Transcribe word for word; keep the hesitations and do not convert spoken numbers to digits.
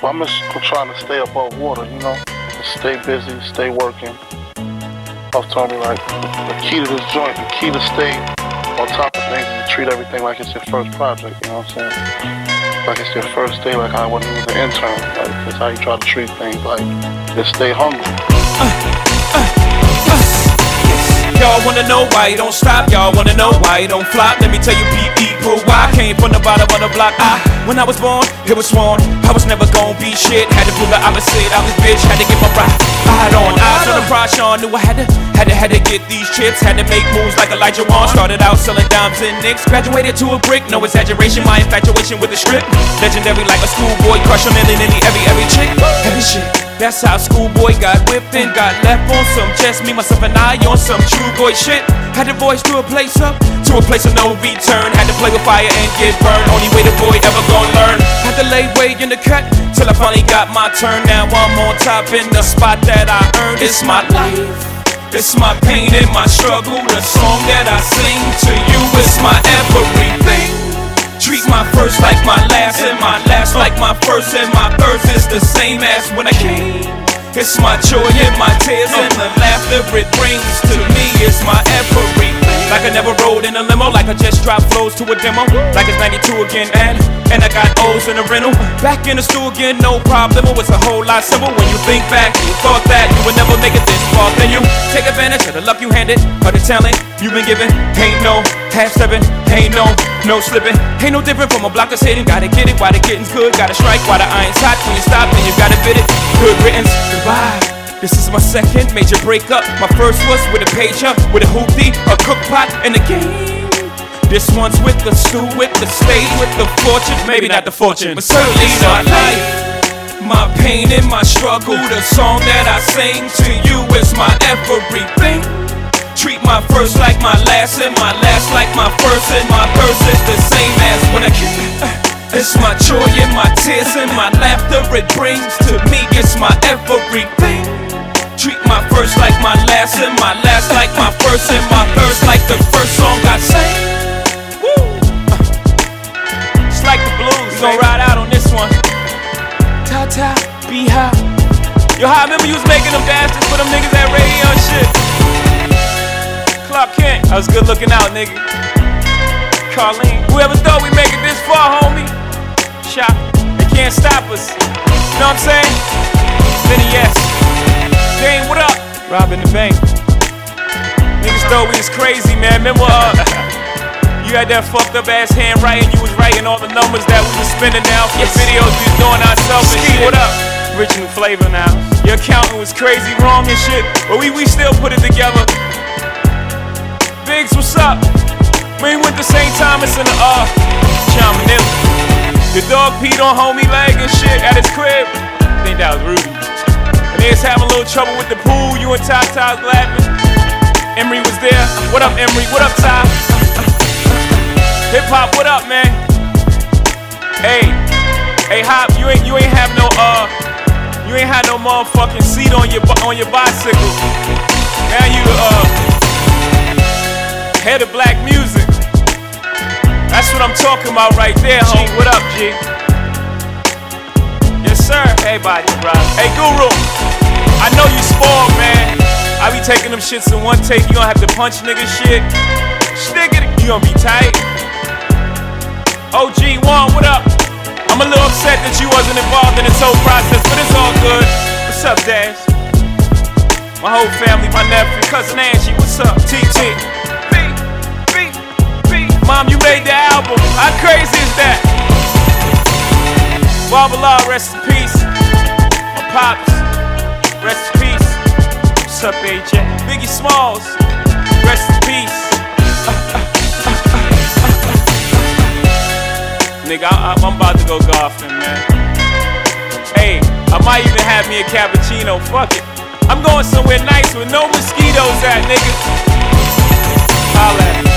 But I'm just trying to stay above water, you know? Stay busy, stay working. Puff told me, like, the key to this joint, the key to stay on top of things is to treat everything like it's your first project, you know what I'm saying? Like it's your first day, like I when he was an intern. Like, that's how you try to treat things, like, just stay hungry. Uh, uh, uh. Y'all wanna know why you don't stop? Y'all wanna know why you don't flop? Let me tell you people why I came from the bottom of the block. I, when I was born, it was sworn I was never gonna be shit. Had to prove the opposite, I was bitch. Had to get my ride, ride on. Eyes on the prize, Sean knew I had to, had to, had to get these chips. Had to make moves like Elijah Wan. Started out selling dimes and nicks. Graduated to a brick, no exaggeration. My infatuation with the strip, legendary like a schoolboy. Crush on nearly, nearly every, every chick. Heavy shit. That's how schoolboy got whipped and got left on some just me, myself, and I on some true boy shit. Had to voice to a place up, to a place of no return. Had to play with fire and get burned. Only way the boy ever gon' learn. Had to lay way in the cut till I finally got my turn. Now I'm on top in the spot that I earned. It's my life, it's my pain and my struggle. The song that I sing to you is my everything. Treat my first like my last, and my last like my first, and my first is the same as when I came. It's my joy and my tears and the laughter it brings to me. It's my everything. Like I never rode in a limo, like I just dropped flows to a demo. Like it's ninety-two again, and and I got O's in a rental. Back in the stool again, no problem. It's a whole lot simple when you think back. You thought that you would never make it this far, then you take advantage of the luck you handed, or the talent you've been given. Ain't no half stepping, ain't no no slipping. Ain't no different from a block that's hitting. Gotta get it while the getting's good. Gotta strike while the iron's hot. When you stop, then you gotta fit it. Good riddance, goodbye. This is my second major breakup. My first was with a pager, with a hoopty, a cook pot, and a game. This one's with the stew, with the stage, with the fortune. Maybe not the fortune, but certainly my life, my pain and my struggle. The song that I sing to you is my everything. Treat my first like my last, and my last like my first, and my first is the same as when I came. It's my joy and my tears and my laughter it brings to me. It's my everything. Treat my first like my last, and my last like my first, and my first like the first song I sang. Woo! It's like the blues. We gon' ride out on this one. Ta ta, be high. Yo, I remember you was making them dances for them niggas at radio and shit. Clark Kent, I was good looking out, nigga. Carlene, whoever thought we make it this far, homie? Shop, they can't stop us. You know what I'm saying? Then yes. Dane, what up? Robbing the bank. Niggas thought we was crazy, man. Remember, uh, you had that fucked up ass handwriting. You was writing all the numbers that we was spending now for yes. The videos we was doing ourselves and shit. What up? Original flavor now. Your accountant was crazy wrong and shit, but we, we still put it together. Biggs, what's up? We went the Saint Thomas in the uh, John Manila. The dog peed on homie leg and shit at his crib. I think that was Rudy. Niggas having a little trouble with the pool, you and Ty Ty was laughing. Emery was there. What up, Emery? What up, Ty? Hip hop, what up, man? Hey, hey, Hop, you ain't you ain't have no uh, you ain't had no motherfucking seat on your on your bicycle. Now you uh, head of black music. That's what I'm talking about right there, G. What up, G? Yes, sir. Hey, body, bro. Hey, Guru. I know you spoiled, man. I be taking them shits in one take. You gonna have to punch nigga shit. Stick it. You gonna be tight. O G one, what up? I'm a little upset that you wasn't involved in this whole process, but it's all good. What's up, Dash? My whole family, my nephew, cousin Angie. What's up, T T? B, B, B. Mom, you made the album. How crazy is that? Barbala, rest in peace. My pops. Rest in peace. What's up, A J? Biggie Smalls. Rest in peace. Uh, uh, uh, uh, uh, uh. Nigga, I, I'm about to go golfing, man. Hey, I might even have me a cappuccino. Fuck it. I'm going somewhere nice with no mosquitoes at, nigga. Holla at me.